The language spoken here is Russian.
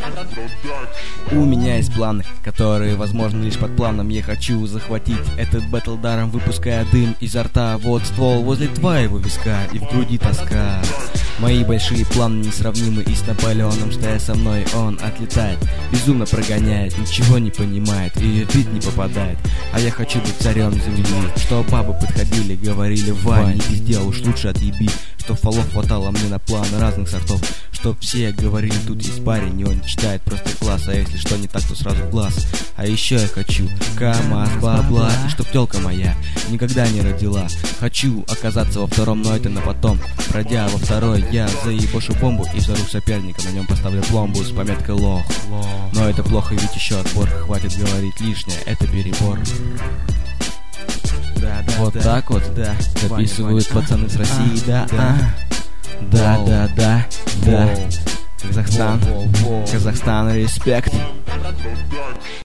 У меня есть планы, которые возможны лишь под планом. Я хочу захватить этот бэтл даром, выпуская дым изо рта. Вот ствол возле твоего виска, и в груди тоска. Мои большие планы несравнимы и с Наполеоном. Стоя со мной, он отлетает, безумно прогоняет, ничего не понимает, и в вид не попадает. А я хочу быть царем земли. Что бабы подходили, говорили: Вань, не пиздел, уж лучше отъеби. Что фолов хватало мне на план разных сортов. Чтоб все говорили: тут есть парень, и он читает просто класс. А если что не так, то сразу в глаз. А еще я хочу КамАЗ бабла, и чтоб тёлка моя никогда не родила. Хочу оказаться во втором, но это на потом. Пройдя во второй, я заебошу бомбу и взорву соперника. На нем поставлю пломбу с пометкой лох. Но это плохо, ведь еще отбор. Хватит говорить лишнее, это перебор. Вот так вот записывают пацаны с России, да. Казахстан, респект.